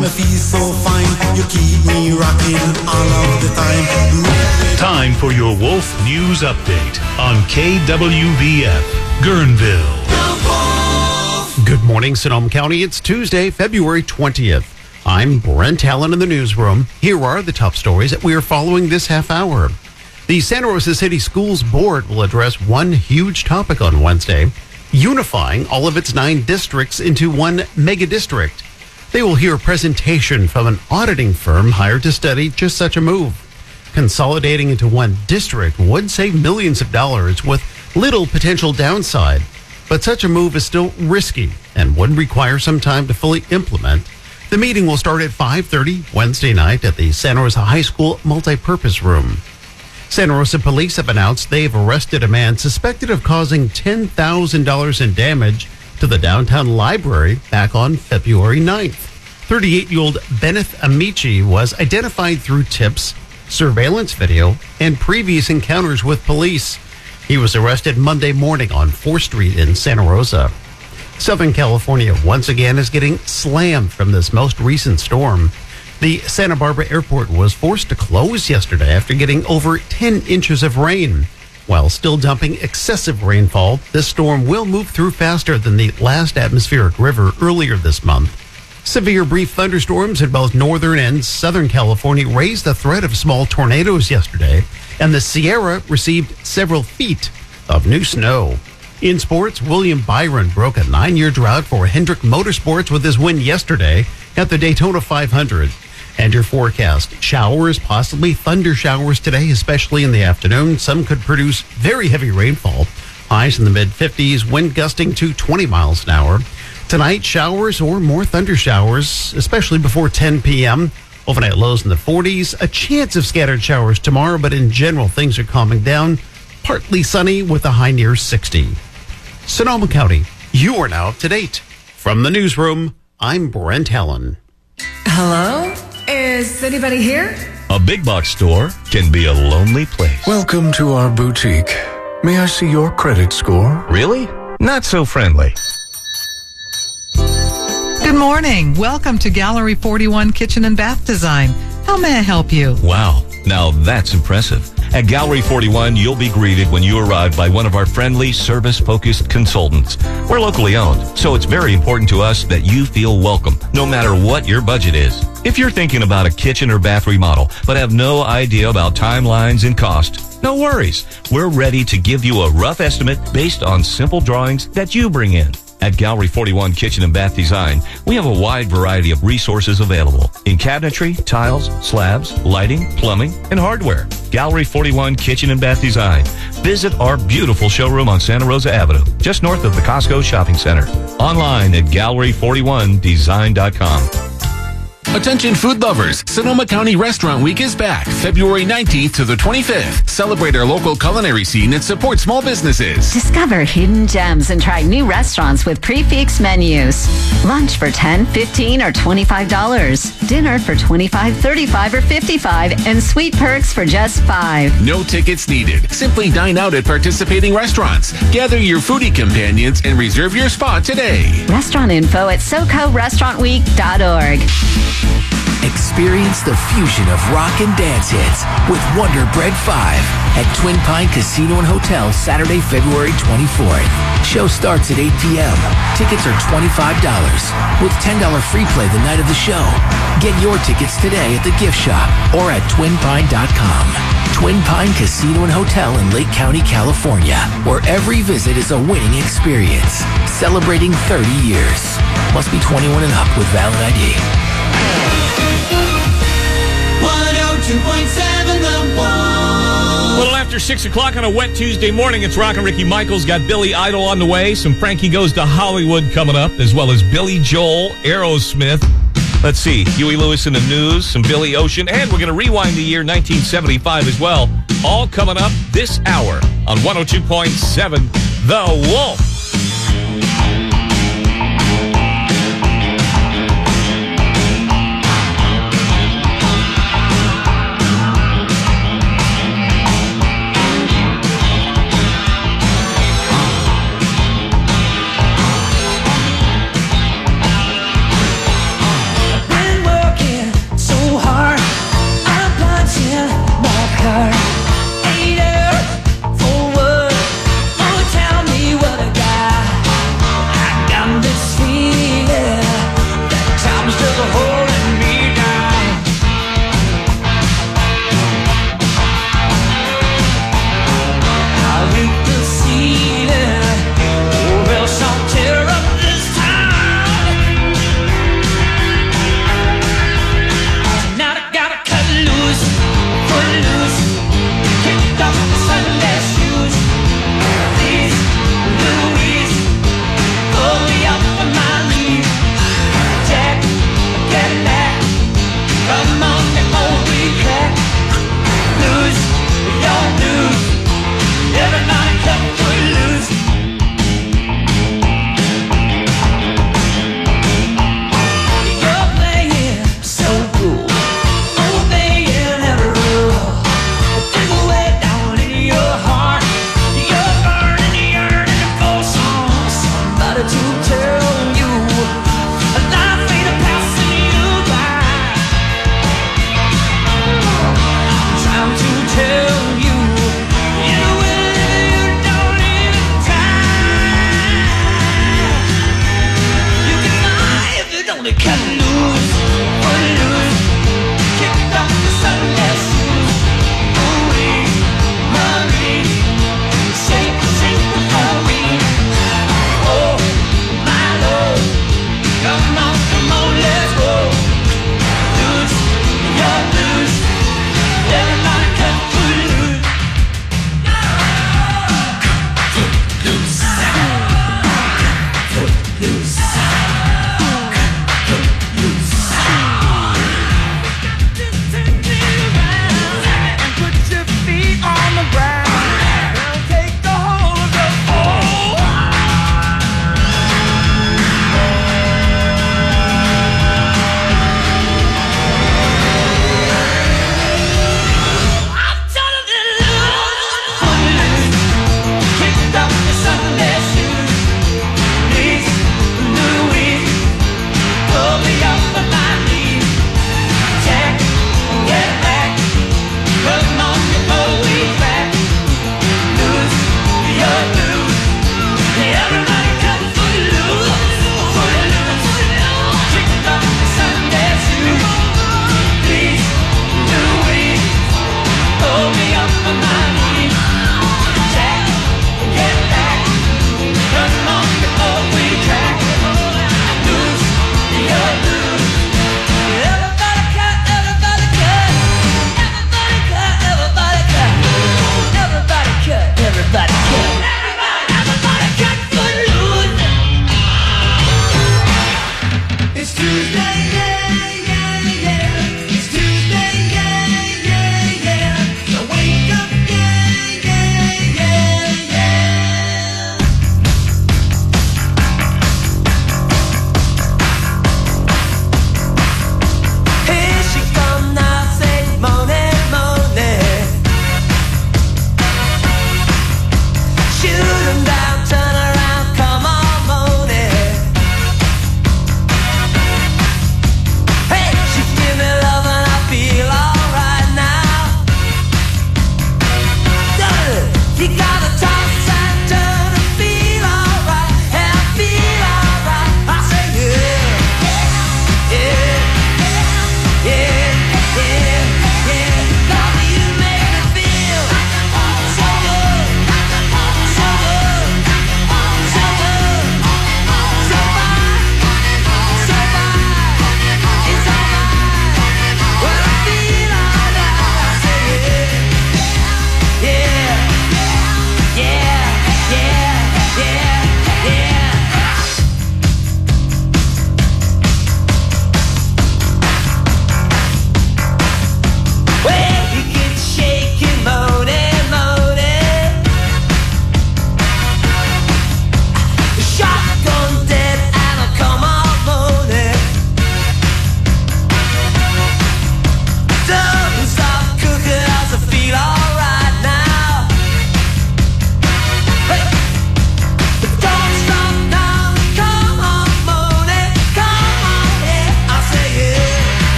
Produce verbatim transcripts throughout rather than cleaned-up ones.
me feel so fine. You keep me rocking all of the time. Time for your Wolf News Update on K W V F, Guerneville. Good morning, Sonoma County. It's Tuesday, February twentieth. I'm Brent Allen in the newsroom. Here are the top stories that we are following this half hour. The Santa Rosa City Schools Board will address one huge topic on Wednesday, unifying all of its nine districts into one mega district. They will hear a presentation from an auditing firm hired to study just such a move. Consolidating into one district would save millions of dollars with little potential downside, but such a move is still risky and would require some time to fully implement. The meeting will start at five thirty Wednesday night at the Santa Rosa High School multipurpose room. Santa Rosa police have announced they've arrested a man suspected of causing ten thousand dollars in damage to the downtown library back on February ninth. thirty-eight-year-old Benneth Amici was identified through tips, surveillance video, and previous encounters with police. He was arrested Monday morning on fourth Street in Santa Rosa. Southern California once again is getting slammed from this most recent storm. The Santa Barbara airport was forced to close yesterday after getting over ten inches of rain. While still dumping excessive rainfall, this storm will move through faster than the last atmospheric river earlier this month. Severe brief thunderstorms in both northern and southern California raised the threat of small tornadoes yesterday, and the Sierra received several feet of new snow. In sports, William Byron broke a nine-year drought for Hendrick Motorsports with his win yesterday at the Daytona five hundred. And your forecast: showers, possibly thunder showers today, especially in the afternoon. Some could produce very heavy rainfall. Highs in the mid fifties, wind gusting to twenty miles an hour. Tonight, showers or more thunder showers, especially before ten p.m. Overnight lows in the forties. A chance of scattered showers tomorrow, but in general, things are calming down. Partly sunny with a high near sixty. Sonoma County, you are now up to date. From the newsroom, I'm Brent Allen. Hello? Is anybody here? A big box store can be a lonely place. Welcome to our boutique. May I see your credit score? Really? Not so friendly. Good morning. Welcome to Gallery forty-one Kitchen and Bath Design. How may I help you? Wow. Now that's impressive. At Gallery forty-one, you'll be greeted when you arrive by one of our friendly, service-focused consultants. We're locally owned, so it's very important to us that you feel welcome, no matter what your budget is. If you're thinking about a kitchen or bath remodel, but have no idea about timelines and cost, no worries. We're ready to give you a rough estimate based on simple drawings that you bring in. At Gallery forty-one Kitchen and Bath Design, we have a wide variety of resources available in cabinetry, tiles, slabs, lighting, plumbing, and hardware. Gallery forty-one Kitchen and Bath Design. Visit our beautiful showroom on Santa Rosa Avenue, just north of the Costco Shopping Center. Online at gallery forty-one design dot com. Attention food lovers, Sonoma County Restaurant Week is back, February nineteenth to the twenty-fifth. Celebrate our local culinary scene and support small businesses. Discover hidden gems and try new restaurants with prefix menus. Lunch for ten dollars, fifteen dollars, or twenty-five dollars. Dinner for twenty-five dollars, thirty-five dollars, or fifty-five dollars, and sweet perks for just five dollars. No tickets needed. Simply dine out at participating restaurants. Gather your foodie companions and reserve your spot today. Restaurant info at soco restaurant week dot org. Experience the fusion of rock and dance hits with Wonder Bread five at Twin Pine Casino and Hotel Saturday, February twenty-fourth. Show starts at eight p.m. Tickets are twenty-five dollars with ten dollars free play the night of the show. Get your tickets today at the gift shop or at twin pine dot com. Twin Pine Casino and Hotel in Lake County, California, where every visit is a winning experience. Celebrating thirty years. Must be twenty-one and up with valid I D. one oh two point seven The Wolf. A little after six o'clock on a wet Tuesday morning, it's Rockin' Ricky Michaels. Got Billy Idol on the way. Some Frankie Goes to Hollywood coming up, as well as Billy Joel, Aerosmith. Let's see, Huey Lewis in the news, some Billy Ocean, and we're going to rewind the year nineteen seventy-five as well. All coming up this hour on one oh two point seven The Wolf. When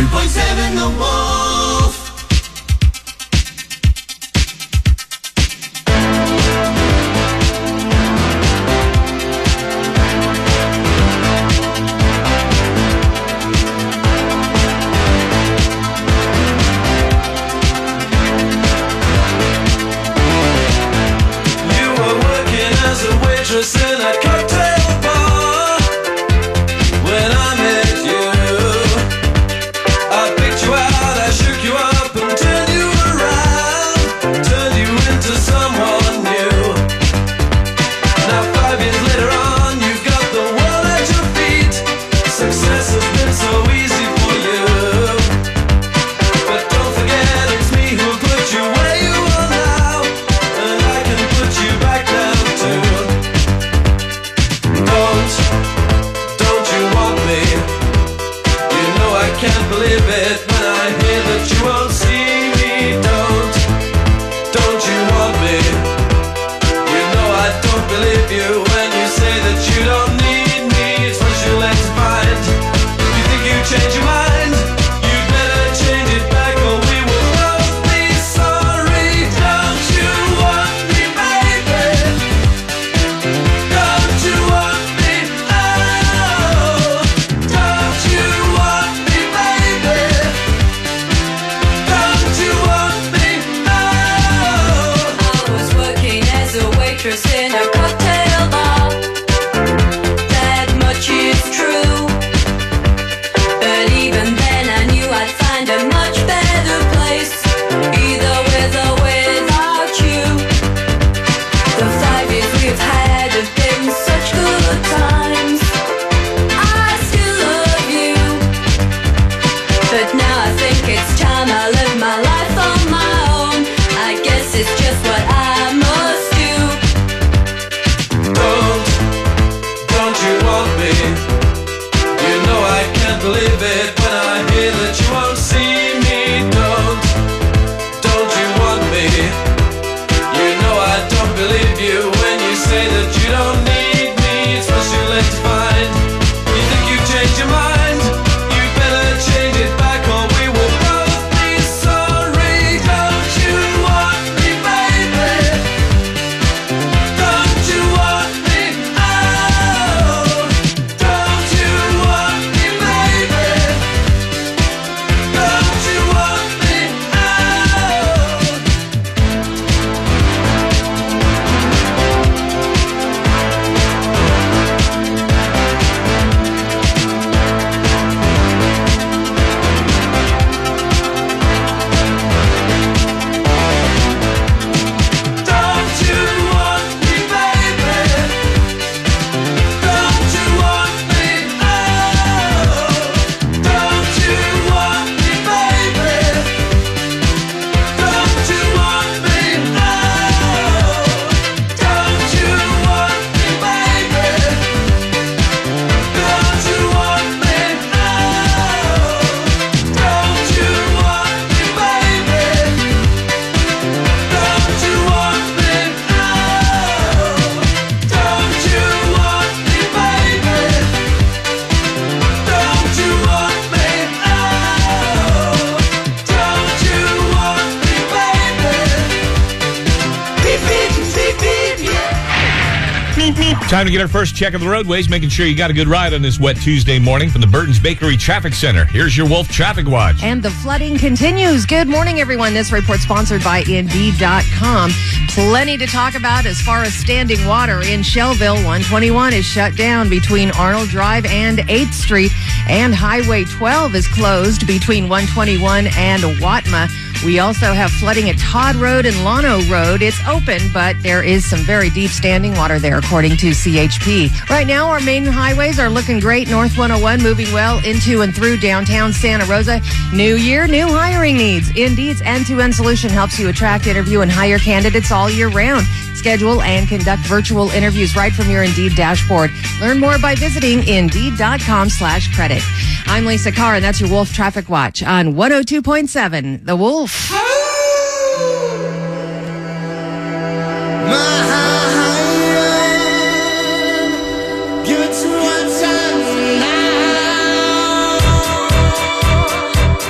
two point seven The Wolf. Waitress in a cocktail bar. When I met you, I picked you out, I shook you up and turned you around, turned you into someone new. Now five years later on, you've got the world at your feet. Success has been so easy for you, but don't forget it's me who put you where you are now, and I can put you back down too. Don't, don't you want me? You know I can't believe it when I hear that you won't see me. Don't, don't you want me? You know I don't believe you when you say that you don't need me. It's what you let to find. You think you change your mind? You'd better change it back or we will both be sorry. Don't you want me, baby? Don't you want me? Oh, don't you want me, baby? Don't you want me? Oh. I was working as a waitress in a cocktail bar. That much is true. But even then I knew I'd find a much better place, either with or without you. The five years we've had have been such good times. I still love you, but now I think it's time I live my life on my own. I guess it's just what I must do. Don't, don't you want me? You know I can't believe it when I hear that you won't see me. Don't, don't you want me? You know I don't believe you when you say that you don't need me. It's what you let to find. You think you've changed your mind? You better change it back or we will both be sorry. Don't you want me, baby? Don't you want me? Oh, don't you want me, baby? Don't you want me? Oh. Don't you want me, baby? Don't you want me? Oh, don't you want me, baby? Don't you want me? Oh, don't you want me, baby? Don't you want me? Oh, don't you want me, baby? Don't you want me? Oh, don't you want me, baby? Don't you want me? Oh, don't you want me, baby? Beep, beep, beep, beep, yeah. Beep, beep. Time to get our first check of the roadways, making sure you got a good ride on this wet Tuesday morning from the Burton's Bakery Traffic Center. Here's your Wolf Traffic Watch. And the flooding continues. Good morning, everyone. This report sponsored by Indeed dot com. Plenty to talk about as far as standing water in Shellville. one twenty-one is shut down between Arnold Drive and eighth Street, and Highway twelve is closed between one twenty-one and Watma. We also have flooding at Todd Road and Lano Road. It's open, but there is some very deep standing water there, according to C H P. Right now, our main highways are looking great. North one oh one moving well into and through downtown Santa Rosa. New year, new hiring needs. Indeed's end-to-end solution helps you attract, interview, and hire candidates all year round. Schedule and conduct virtual interviews right from your Indeed dashboard. Learn more by visiting Indeed.com slash credit. I'm Lisa Carr, and that's your Wolf Traffic Watch on one oh two point seven The Wolf. Give it to one time now.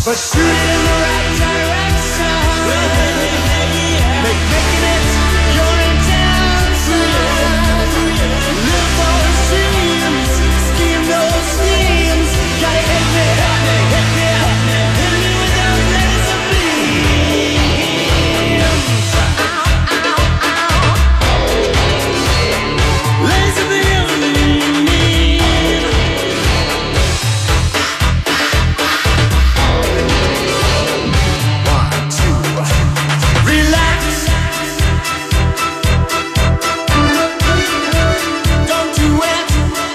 but shoot it in the right direction. Make making it your intention. Live those dreams, scheme those schemes. Gotta hit me, hit me, hit me, hit me with those laser beams. Laser beam. One, two, relax. Don't do it.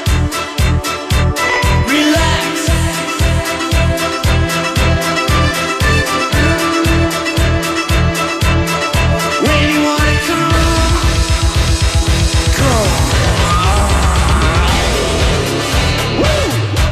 Relax. When you wanna come, come. Woo!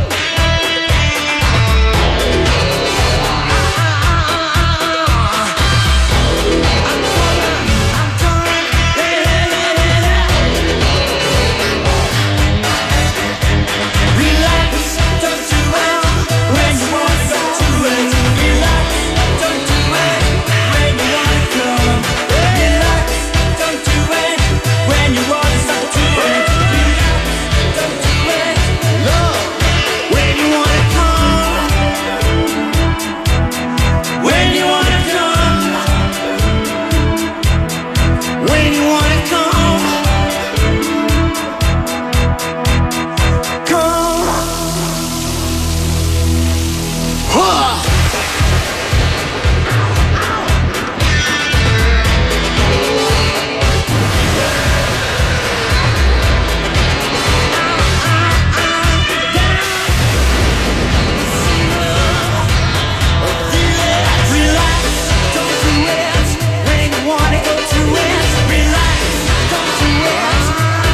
Relax, don't do it when you want to do it. Relax, don't do it when you want to come. Relax, don't do it when you want to do it. Relax, don't do it, love, when you want to come. When you want to come. When you want to come. Come. Huh. Relax, don't do it when you wanna go to it. Relax, don't do it.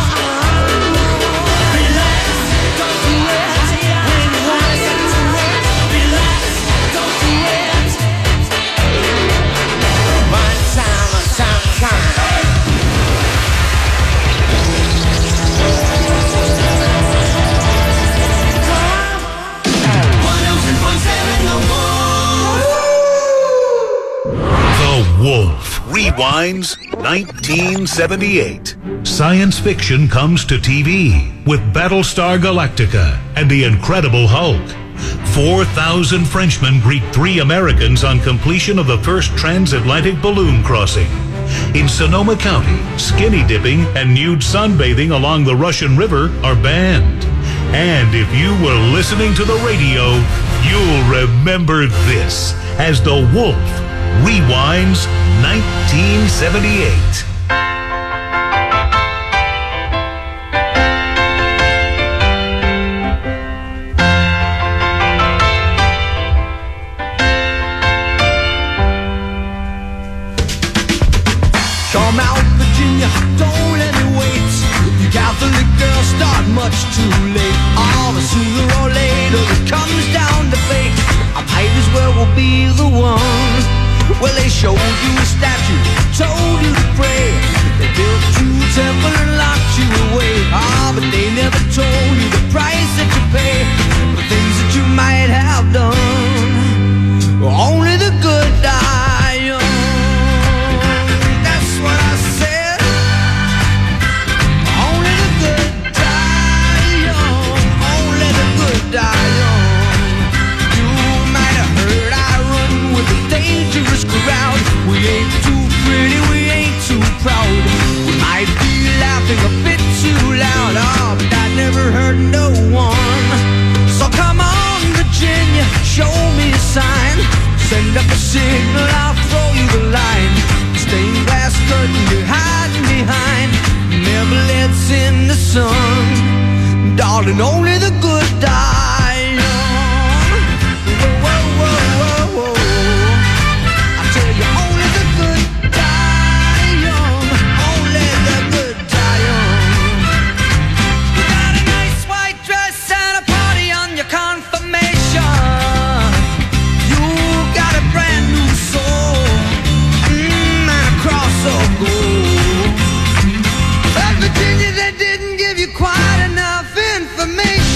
Relax, don't do it when you wanna go to it. Relax, don't do it. One time, one time, time. One oh six point seven, the The Wolf rewinds nineteen seventy-eight. Science fiction comes to T V with Battlestar Galactica and the Incredible Hulk. four thousand Frenchmen greet three Americans on completion of the first transatlantic balloon crossing. In Sonoma County, skinny dipping and nude sunbathing along the Russian River are banned. And if you were listening to the radio, you'll remember this as The Wolf rewinds nineteen seventy-eight. Come out, Virginia, don't let me wait. You Catholic girls start much too late. All the sooner or later it comes down to fate. I might as well will be the one. Well, they showed you a statue, told you to pray. They built you a temple and locked you away. Ah, but they never told you the price that you pay for things that you might have done. Only the good die young. That's what I said. Only the good die young. Only the good die young. You might have heard I run with a dangerous crowd. We ain't too pretty, we ain't too proud. We might be laughing a bit too loud. Oh, but I never hurt no one. So come on, Virginia, show me a sign. Send up a signal, I'll throw you the line. Stained glass curtain you're hiding behind never lets in the sun. Darling, only the good die young. Whoa, whoa, whoa, whoa, whoa. I tell you, only the good die young. Only the good die young. You got a nice white dress and a party on your confirmation. You got a brand new soul, mm, and a cross of gold. But Virginia, they didn't give you quite enough information.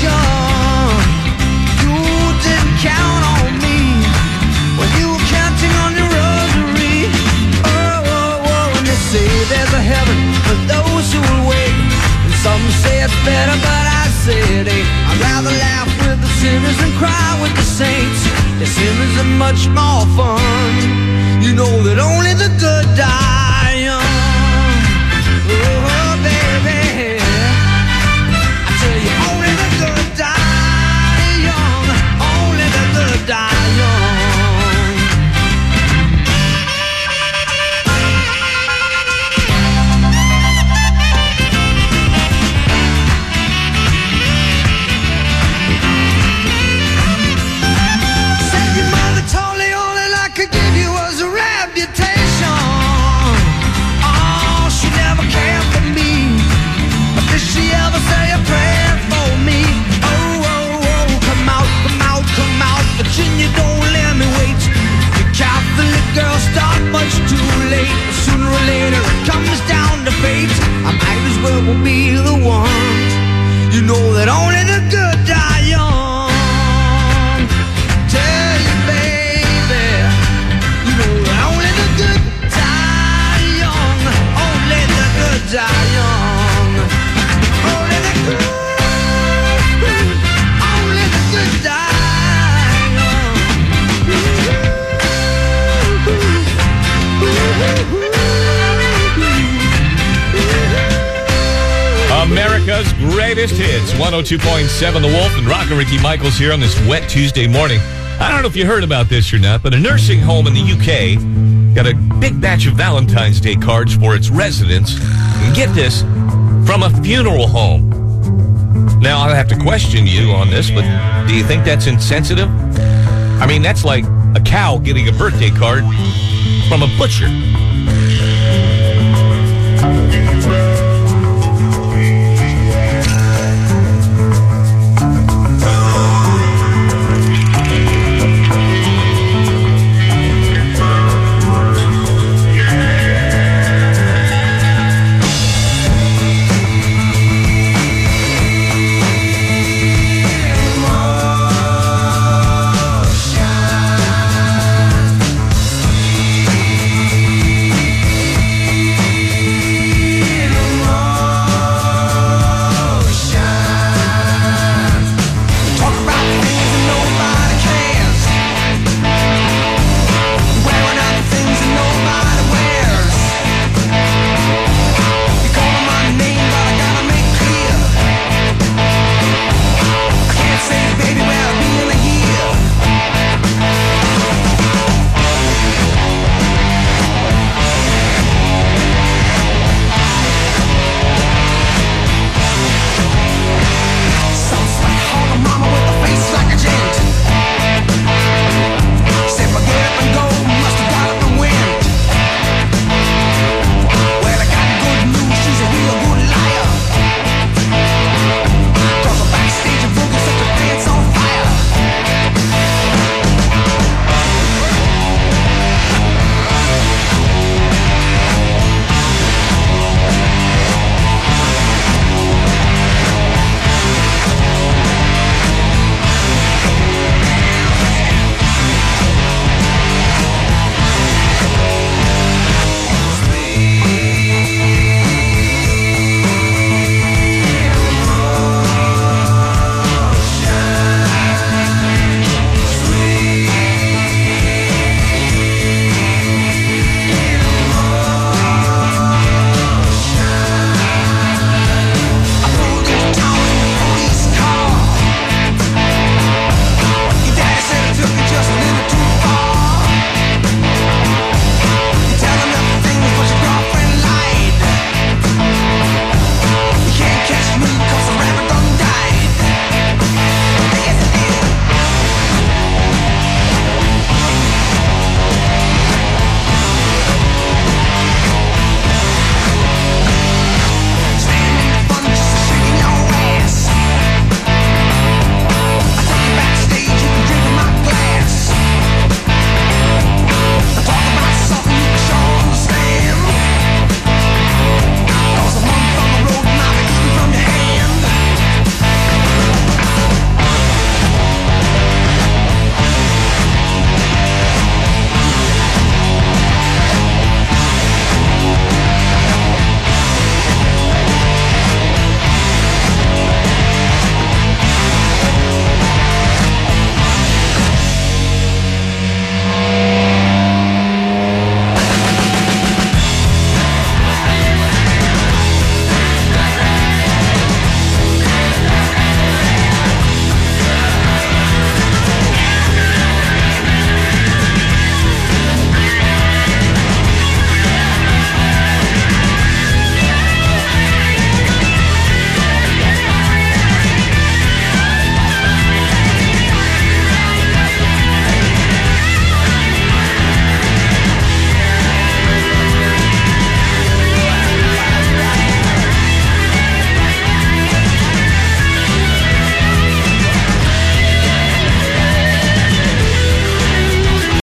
city. I'd rather laugh with the sinners than cry with the saints. The sinners are much more fun. You know that only the good die young. Oh, baby, I tell you, only the good die young. Only the good die young. Virginia, don't let me wait. The Catholic girl start much too late. Sooner or later it comes down to fate. I might as well be the one. You know that only the good die young. Tell you, baby, you know that only the good die young. Only the good die young. Only the good, only the good die. America's greatest hits. one oh two point seven The Wolf and Rock and Ricky Michaels here on this wet Tuesday morning. I don't know if you heard about this or not, but a nursing home in the U K got a big batch of Valentine's Day cards for its residents. And get this, from a funeral home. Now, I'll have to question you on this, but do you think that's insensitive? I mean, that's like a cow getting a birthday card from a butcher.